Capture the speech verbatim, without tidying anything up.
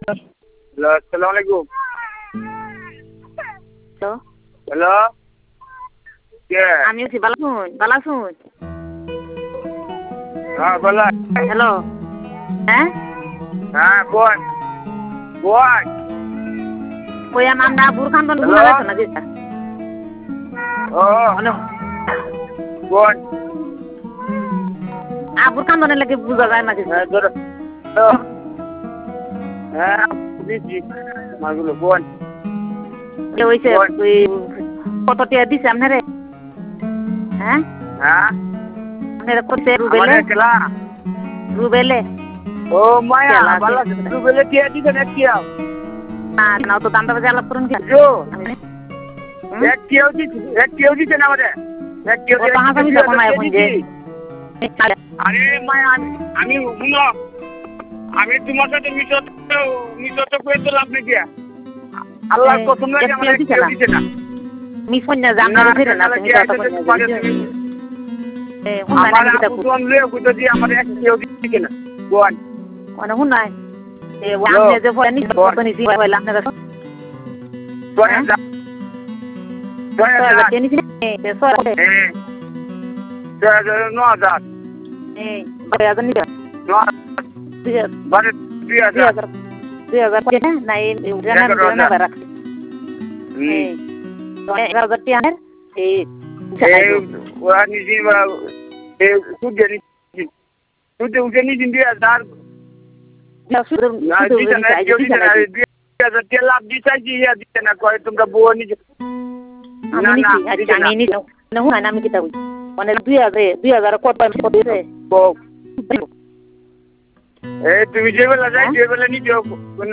আসসালামু আলাইকুম। Hello hello কে আমি আছি ভালো শুন ভালো শুন হ্যাঁ বলা হ্যালো হ্যাঁ হ্যাঁ কোন কোন ওই আমার না বুরখান বন Hello? ভুলা গেছে না যেটা ও হ্যালো কোন আ বুরখান বনের লাগে বুঝা যায় না যেটা হ্যাঁ ধরো হ্যাঁ বুঝছি মাগুলো কোন এ হইছে কোন? ওই কত টিয়া দিছে আপনারে হ্যাঁ হ্যাঁ আপনারে করছে রুবেলে আমাদের খেলা রুবেলে ও মায়া খেলা বালা আছে। তুই বলে কি দিছ না কি আও না না তো দামটা বাজে আলাপ করুন কি জো হুম? এক কেউ দিছে এক কেউ দিছে না আমাদের এক কেউ ও তো হাসামি দিছে, তখন আয় এক এখন কেউ যে দিছি। আরে মায়া আমি আমি শুনো আমি তোমার সাথে মিশত মিশত করে তো লাভ নাকি আল্লাহ এই, কসম লাগে এক আমার কেউ এক দিছে কেউ না। দিছে না মিস কন্যা জাম না, না ফিরে না না, তুমি কে কথা আইছে কন্যা তোমার যাবে তুমি- এ হুন আমার না কিতা আপু তো আনলে কইতো যে আমার এক কেউ দিছে না কোন কোন হুন নাই এ Hello? ওয়ানে যে ফোন নি কোন? তো নি জি হইলা আপনারা কোন হ্যাঁ? যা কোন তো যা কে নি এ সর হ্যাঁ যা যা নো যা এ বায়া জানি নো বারে দুই হাজার দুই হাজার কে না এই জানা এগারো জানা হাজার। বারাক হুম। এই তো এগারো হাজার টিয়া এই এই ওরা নিজে এই সুজেনি সুজে উজেনি দিন দুই হাজার না দিছে না কেউ দিছে না দুই হাজার কে লাভ দিছে কি ইয়া দিছে না কয় তোমরা বউ নিজে আমি নিছি আচ্ছা আমি নিছি না হুন না আমি কিতা কই মানে দুই হাজার দুই হাজার কত পাই কত দিছে বউ এই তুমি যে বেলা যাই যে বেলা নিজে